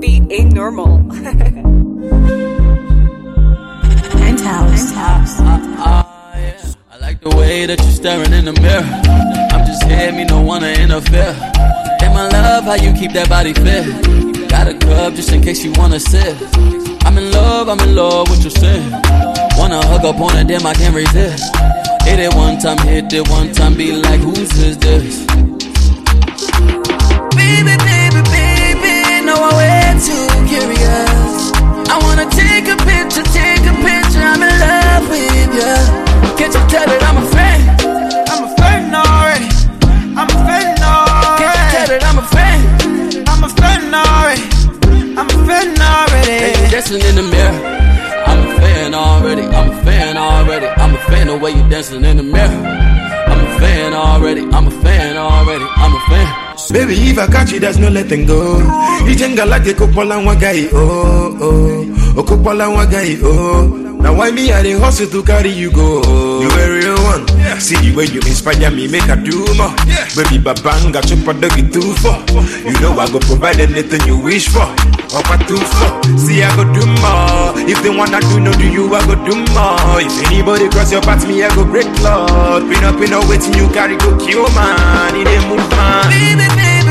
beat ain't normal. Penthouse. I like the way that you're staring in the mirror. I'm just here, me no wanna interfere. And my love, how you keep that body fit. Got a cup just in case you wanna sip. I'm in love with your sin. Wanna hug up on it, damn I can't resist. Hit it one time, be like, whose is this? Baby, no I'm way too curious. I wanna take a picture, I'm in love with you. Can't you tell that I'm a fan? I'm a fan already. I'm a fan already. Can't you tell that I'm a fan? I'm a fan already. I'm a fan already. Hey, you dancing in the mirror. I'm a fan already. I'm a fan already. I'm a fan the way you dancing in the mirror. I'm a fan already. I'm a fan already. I'm a fan. Baby, if I catch you, there's no letting go. You jenga like a couple and one guy, a couple and one guy, Now why me I the hustle to carry you go? You a real one. Yeah. See the way you inspire me, make I do more. Yeah. Baby, babanga, chop a doggy too for. You know I go provide anything you wish for. Up a too for. See I go do more. If they wanna do no do you, I go do more. If anybody cross your path, me I go break cloud. Pin up waiting you carry go kill man. It ain't move man. Baby,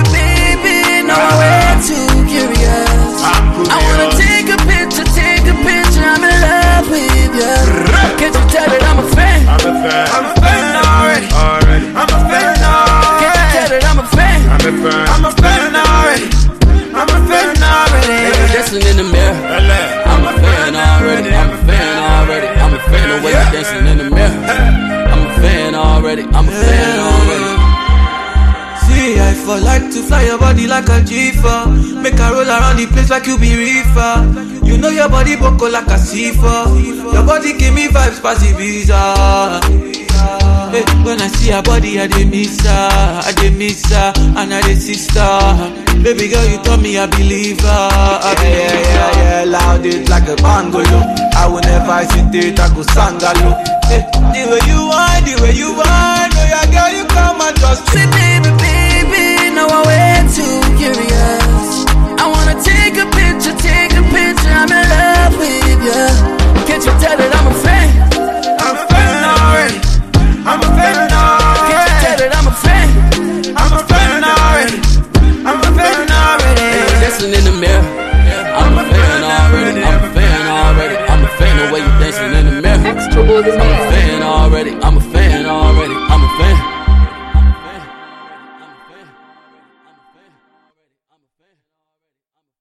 no I'm way too curious. I wanna take a picture, I'm in love with you. Can't you tell that I'm a fan? I'm a fan. I'm a fan already. I'm a fan already. Can't you tell that I'm a fan? I'm a fan. I'm a fan already. I'm a fan already. Hey, you dancing in the mirror. I'm a fan already. I'm a fan already. I'm a fan the way you dancing in the mirror. I'm a fan already. I'm a fan already. See, I for like to fly your body like a G4. Make her roll around the place like you be reefer. You know your body boko like a C4. Your body give me vibes past the visa. Hey, when I see her body, I dey miss her, and I dey sister. Baby girl, you told me I believe her. Yeah, loud it like a bangolo. I will never hesitate, I go sangalo. Hey, the way you want, oh yeah, girl, you come and just say, baby.